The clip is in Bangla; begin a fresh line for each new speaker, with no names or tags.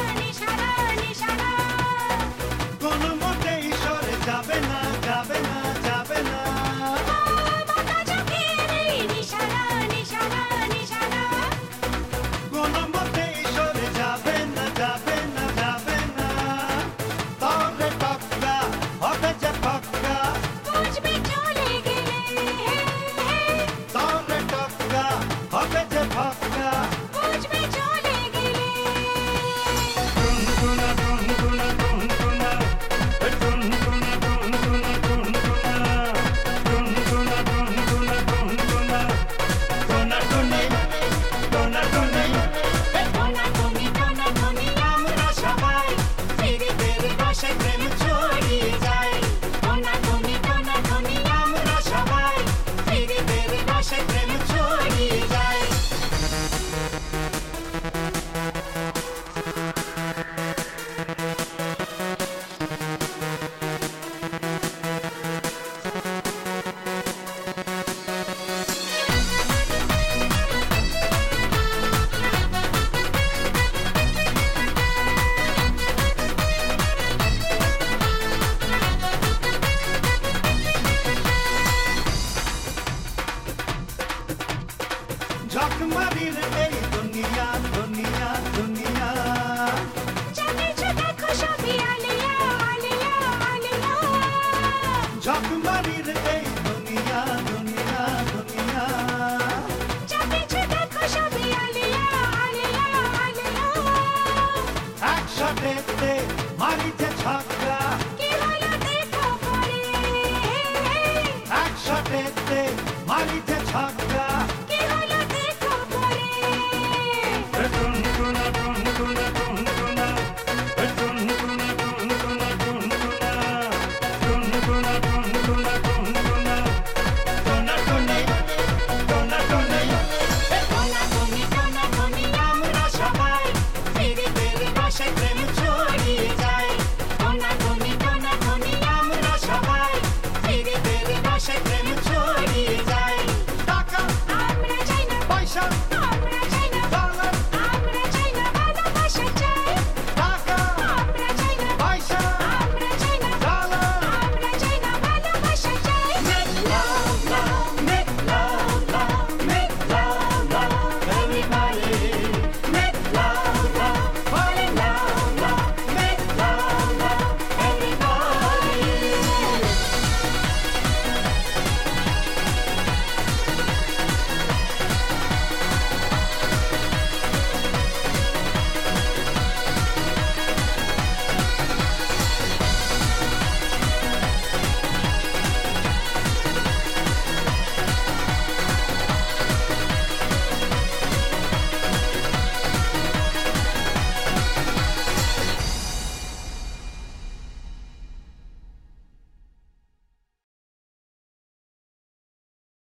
নিশানা নিশানা
কোনো মতেই সরে যাবে না যাবে না যাবে না
বাঁকা চোখের এই নিশানা নিশানা নিশানা
কোনো মতেই সরে যাবে না যাবে না যাবে না তবে টক্কা হবে যে পক্কা
বুঝবে চলে গেলে
তবে টক্কা হবে যে পক্কা
বুঝবে চলে গেলে
টুনটুনা টুনটুনা টুনটুনা টুনটুনা টুনটুনা টুনটুনা টুনটুনা টুনটুনা টুনটুনা টোনা টোনাই
টোনা টুনি
আমরা সবাই
পীড়িতের রসে প্রেম ছড়িয়ে যায় টোনা টুনি
আমরা সবাই
পীড়িতের রসে প্রেম ছড়িয়ে যায়
ঝকমারির এই দুনিয়া দুনিয়া দুনিয়া
জানিছো দেখো সবই আলিয়া আলিয়া আলিয়া
ঝকমারির এই দুনিয়া দুনিয়া দুনিয়া
জানিছো দেখো সবই আলিয়া আলিয়া আলিয়া
একসাথে মারিতে ছক্কা